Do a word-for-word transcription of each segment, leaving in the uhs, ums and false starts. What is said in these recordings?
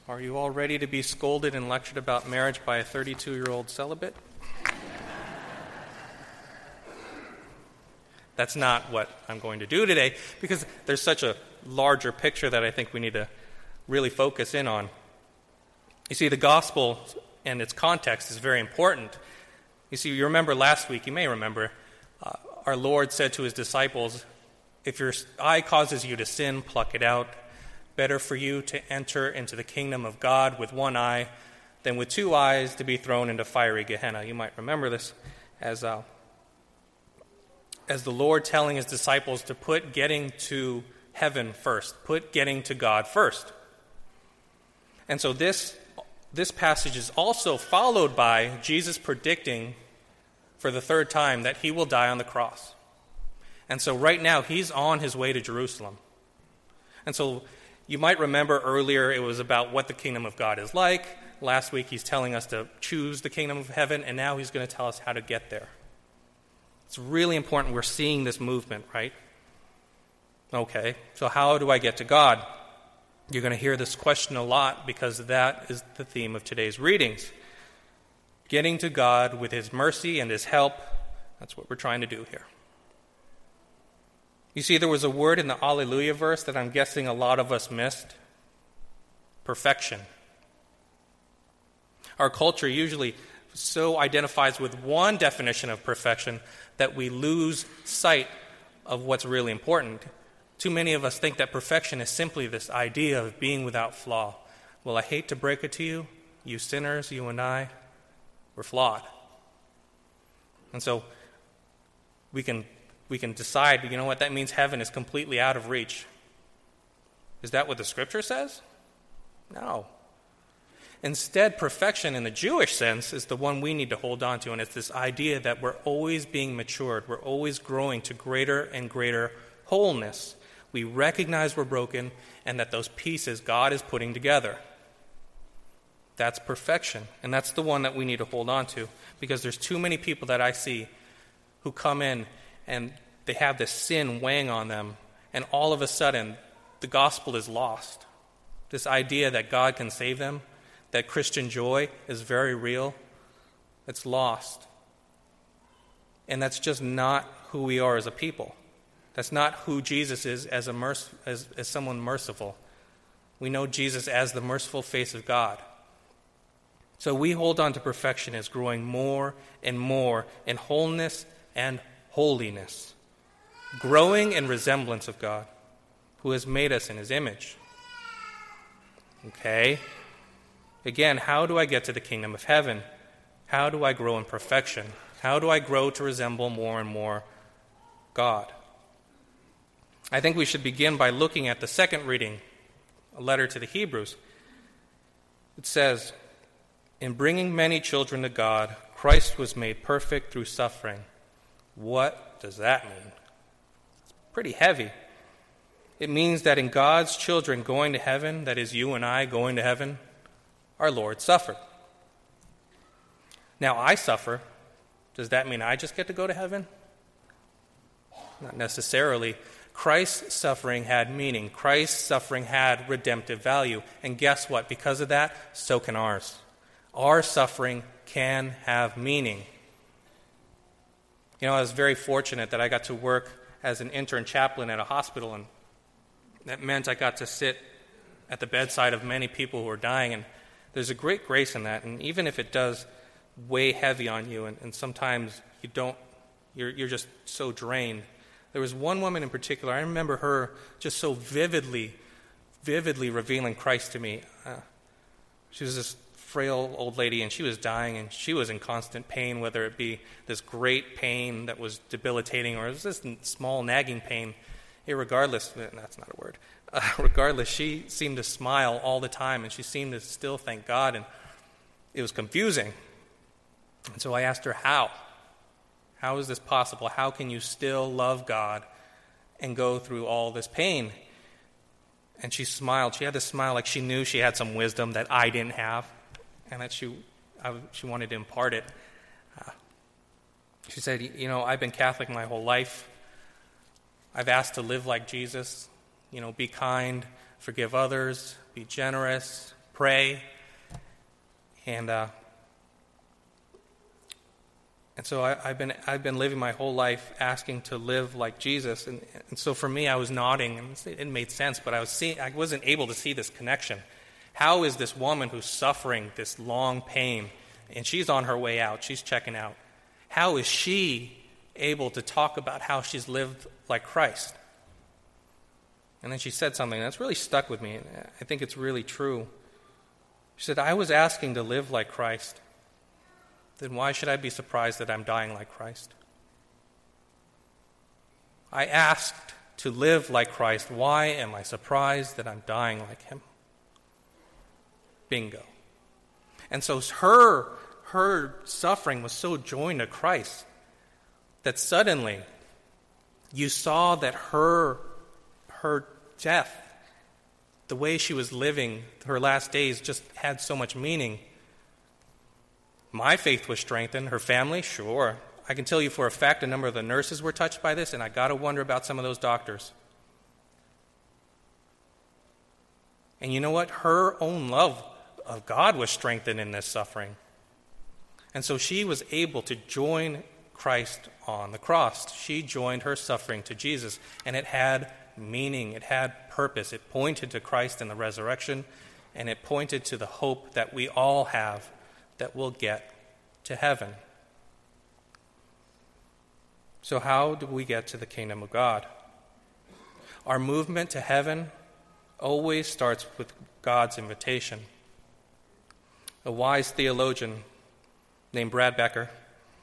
Are you all ready to be scolded and lectured about marriage by a thirty-two-year-old celibate? That's not what I'm going to do today, because there's such a larger picture that I think we need to really focus in on. You see, the gospel and its context is very important. You see, you remember last week, you may remember, uh, our Lord said to his disciples, if your eye causes you to sin, pluck it out. Better for you to enter into the kingdom of God with one eye than with two eyes to be thrown into fiery Gehenna. You might remember this as uh, as the Lord telling his disciples to put getting to heaven first, put getting to God first. And so this this passage is also followed by Jesus predicting for the third time that he will die on the cross. And so right now he's on his way to Jerusalem. And so you might remember earlier it was about what the kingdom of God is like. Last week he's telling us to choose the kingdom of heaven, and now he's going to tell us how to get there. It's really important we're seeing this movement, right? Okay, so how do I get to God? You're going to hear this question a lot because that is the theme of today's readings. Getting to God with his mercy and his help, that's what we're trying to do here. You see, there was a word in the Alleluia verse that I'm guessing a lot of us missed. Perfection. Our culture usually so identifies with one definition of perfection that we lose sight of what's really important. Too many of us think that perfection is simply this idea of being without flaw. Well, I hate to break it to you, you sinners, you and I, we're flawed. And so we can we can decide, you know what, that means heaven is completely out of reach. Is that what the scripture says? No. Instead, perfection in the Jewish sense is the one we need to hold on to, and it's this idea that we're always being matured, we're always growing to greater and greater wholeness. We recognize we're broken and that those pieces God is putting together. That's perfection, and that's the one that we need to hold on to, because there's too many people that I see who come in and they have this sin weighing on them, and all of a sudden the gospel is lost. This idea that God can save them, that Christian joy is very real, it's lost. And that's just not who we are as a people. That's not who Jesus is as a merc- as, as someone merciful. We know Jesus as the merciful face of God. So we hold on to perfection as growing more and more in wholeness and holiness, growing in resemblance of God, who has made us in his image. Okay? Again, how do I get to the kingdom of heaven? How do I grow in perfection? How do I grow to resemble more and more God? I think we should begin by looking at the second reading, a letter to the Hebrews. It says, in bringing many children to God, Christ was made perfect through suffering. What does that mean? It's pretty heavy. It means that in God's children going to heaven, that is you and I going to heaven, our Lord suffered. Now I suffer. Does that mean I just get to go to heaven? Not necessarily. Christ's suffering had meaning. Christ's suffering had redemptive value. And guess what? Because of that, so can ours. Our suffering can have meaning. You know, I was very fortunate that I got to work as an intern chaplain at a hospital, and that meant I got to sit at the bedside of many people who are dying, and there's a great grace in that. And even if it does weigh heavy on you, and, and sometimes you don't, you're, you're just so drained. There was one woman in particular, I remember her just so vividly, vividly revealing Christ to me. Uh, she was this frail old lady, and she was dying, and she was in constant pain, whether it be this great pain that was debilitating or it was this small nagging pain. Irregardless, that's not a word. Uh, regardless, she seemed to smile all the time, and she seemed to still thank God, and it was confusing. And so I asked her, how? How is this possible? How can you still love God and go through all this pain? And she smiled. She had this smile like she knew she had some wisdom that I didn't have, and that she I, she wanted to impart it. Uh, she said, you know, I've been Catholic my whole life. I've asked to live like Jesus, you know, be kind, forgive others, be generous, pray. And uh, and so I, I've been I've been living my whole life asking to live like Jesus. And, and so for me, I was nodding, and it made sense, but I was seeing, I wasn't able to see this connection. How is this woman who's suffering this long pain, and she's on her way out, she's checking out, how is she able to talk about how she's lived like Christ? And then she said something that's really stuck with me, and I think it's really true. She said, I was asking to live like Christ. Then why should I be surprised that I'm dying like Christ? I asked to live like Christ. Why am I surprised that I'm dying like him? Bingo. And so her, her suffering was so joined to Christ that suddenly you saw that her, her death, the way she was living her last days, just had so much meaning. My faith was strengthened. Her family, sure. I can tell you for a fact a number of the nurses were touched by this, and I got to wonder about some of those doctors. And you know what? Her own love of God was strengthened in this suffering. And so she was able to join Christ on the cross. She joined her suffering to Jesus, and it had meaning. It had purpose. It pointed to Christ and the resurrection, and it pointed to the hope that we all have that we'll get to heaven. So how do we get to the kingdom of God? Our movement to heaven always starts with God's invitation. A wise theologian named Brad Becker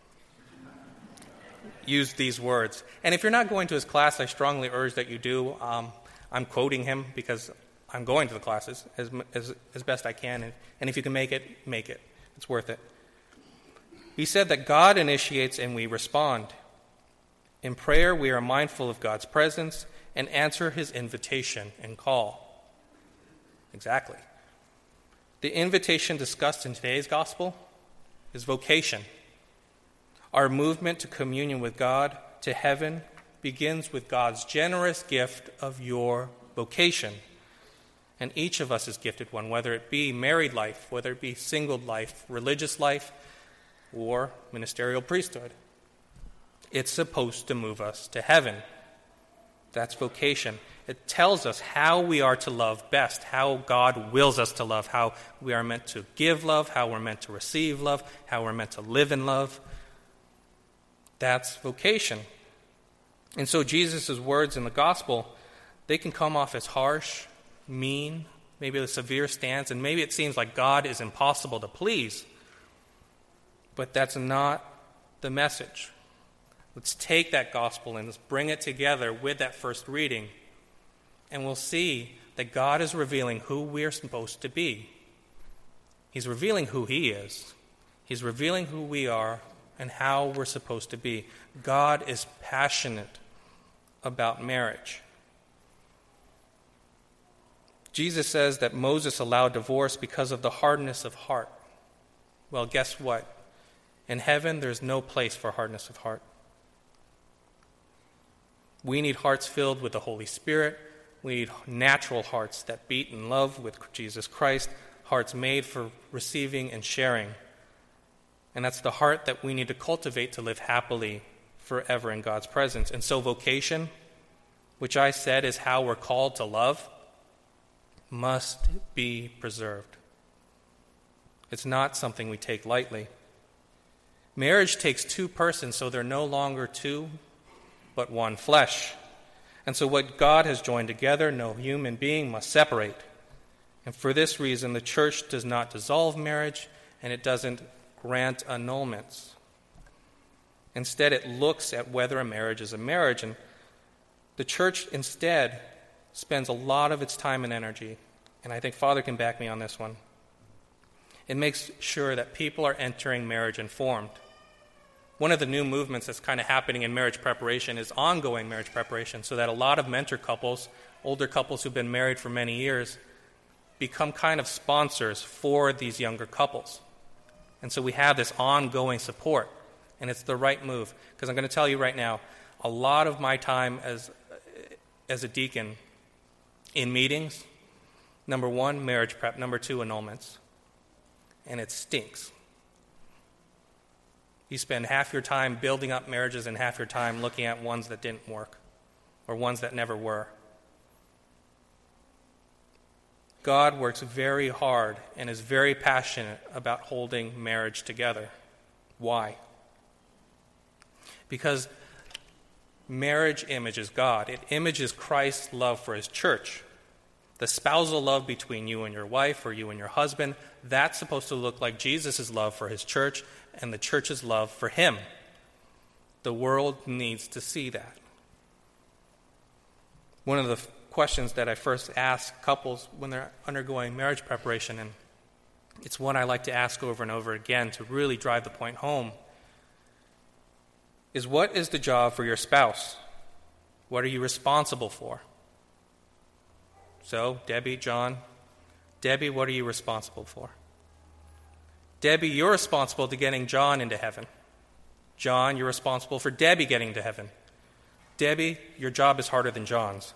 used these words. And if you're not going to his class, I strongly urge that you do. Um, I'm quoting him because I'm going to the classes as as, as best I can. And, and if you can make it, make it. It's worth it. He said that God initiates and we respond. In prayer, we are mindful of God's presence and answer his invitation and call. Exactly. The invitation discussed in today's gospel is vocation. Our movement to communion with God, to heaven, begins with God's generous gift of your vocation. And each of us is gifted one, whether it be married life, whether it be single life, religious life, or ministerial priesthood. It's supposed to move us to heaven. That's vocation. It tells us how we are to love best, how God wills us to love, how we are meant to give love, how we're meant to receive love, how we're meant to live in love. That's vocation. And so Jesus' words in the gospel, they can come off as harsh, mean, maybe a severe stance, and maybe it seems like God is impossible to please. But that's not the message. Let's take that gospel and let's bring it together with that first reading, and we'll see that God is revealing who we're supposed to be. He's revealing who he is. He's revealing who we are and how we're supposed to be. God is passionate about marriage. Jesus says that Moses allowed divorce because of the hardness of heart. Well, guess what? In heaven, there's no place for hardness of heart. We need hearts filled with the Holy Spirit. We need natural hearts that beat in love with Jesus Christ, hearts made for receiving and sharing. And that's the heart that we need to cultivate to live happily forever in God's presence. And so vocation, which I said is how we're called to love, must be preserved. It's not something we take lightly. Marriage takes two persons, so they're no longer two, but one flesh. And so what God has joined together, no human being must separate. And for this reason, the church does not dissolve marriage, and it doesn't grant annulments. Instead, it looks at whether a marriage is a marriage, and the church instead spends a lot of its time and energy, and I think Father can back me on this one. It makes sure that people are entering marriage informed. One of the new movements that's kind of happening in marriage preparation is ongoing marriage preparation, so that a lot of mentor couples, older couples who've been married for many years, become kind of sponsors for these younger couples. And so we have this ongoing support, and it's the right move. Because I'm going to tell you right now, a lot of my time as, as a deacon in meetings Number one, marriage prep. Number two, annulments. And it stinks. You spend half your time building up marriages and half your time looking at ones that didn't work or ones that never were. God works very hard and is very passionate about holding marriage together. Why? Because marriage images God. It images Christ's love for his church. The spousal love between you and your wife or you and your husband, that's supposed to look like Jesus' love for his church and the church's love for him. The world needs to see that. One of the f- questions that I first ask couples when they're undergoing marriage preparation, and it's one I like to ask over and over again to really drive the point home, is what is the job for your spouse? What are you responsible for? So, Debbie, John, Debbie, what are you responsible for? Debbie, you're responsible to getting John into heaven. John, you're responsible for Debbie getting to heaven. Debbie, your job is harder than John's.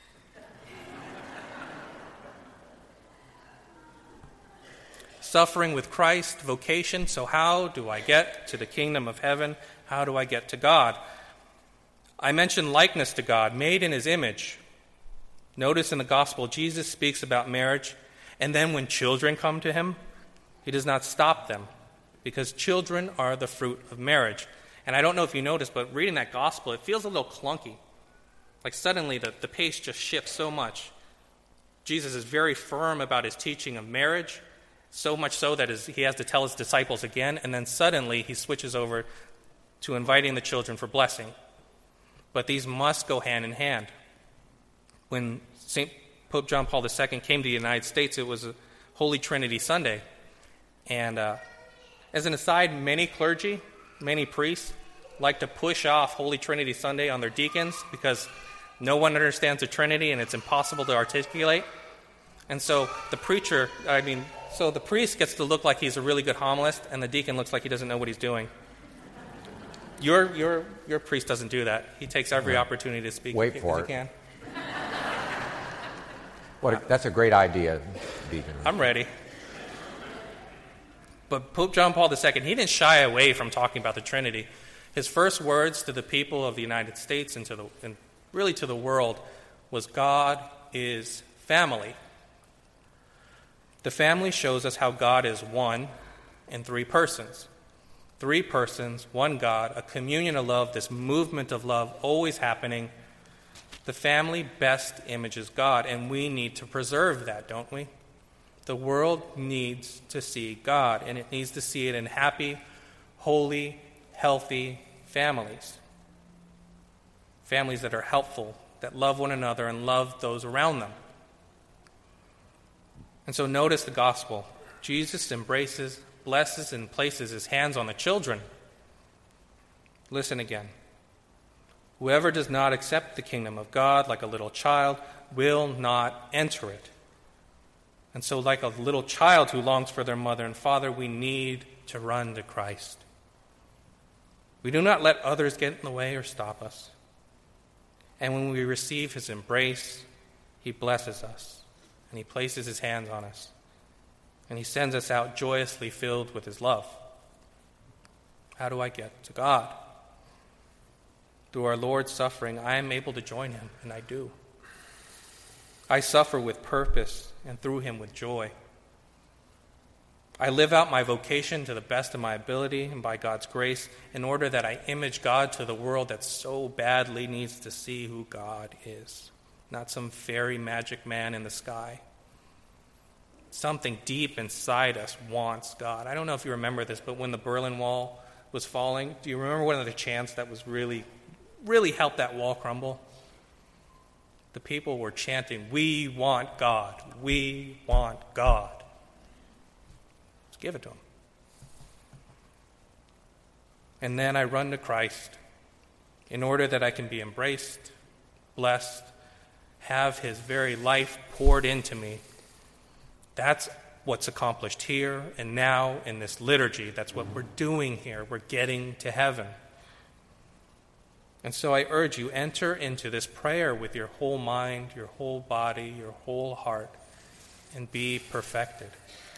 Suffering with Christ, vocation. So how do I get to the kingdom of heaven? How do I get to God? I mentioned likeness to God, made in his image. Notice in the gospel, Jesus speaks about marriage, and then when children come to him, he does not stop them, because children are the fruit of marriage. And I don't know if you noticed, but reading that gospel, it feels a little clunky. Like suddenly the, the pace just shifts so much. Jesus is very firm about his teaching of marriage, so much so that his, he has to tell his disciples again, and then suddenly he switches over to inviting the children for blessing. But these must go hand in hand. When Saint Pope John Paul the Second came to the United States, it was a Holy Trinity Sunday. And uh, as an aside, many clergy, many priests, like to push off Holy Trinity Sunday on their deacons because no one understands the Trinity and it's impossible to articulate. And so the preacher, I mean, so the priest gets to look like he's a really good homilist, and the deacon looks like he doesn't know what he's doing. Your your your priest doesn't do that. He takes every opportunity to speak. Wait if, for if it. he can. What a, that's a great idea, Deacon. I'm ready. But Pope John Paul the Second, he didn't shy away from talking about the Trinity. His first words to the people of the United States and to the and really to the world was, God is family. The family shows us how God is one in three persons. Three persons, one God, a communion of love, this movement of love always happening. The family best images God, and we need to preserve that, don't we? The world needs to see God, and it needs to see it in happy, holy, healthy families. Families that are helpful, that love one another and love those around them. And so notice the gospel. Jesus embraces, blesses, and places his hands on the children. Listen again. Whoever does not accept the kingdom of God like a little child will not enter it. And so like a little child who longs for their mother and father, we need to run to Christ. We do not let others get in the way or stop us. And when we receive his embrace, he blesses us, and he places his hands on us, and he sends us out joyously filled with his love. How do I get to God? Through our Lord's suffering, I am able to join him, and I do. I suffer with purpose, and through him with joy. I live out my vocation to the best of my ability and by God's grace in order that I image God to the world that so badly needs to see who God is, not some fairy magic man in the sky. Something deep inside us wants God. I don't know if you remember this, but when the Berlin Wall was falling, do you remember one of the chants that was really, really helped that wall crumble? The people were chanting, "We want God. We want God." Let's give it to him. And then I run to Christ in order that I can be embraced, blessed, have his very life poured into me. That's what's accomplished here and now in this liturgy. That's what we're doing here. We're getting to heaven. And so I urge you, enter into this prayer with your whole mind, your whole body, your whole heart. and be perfected.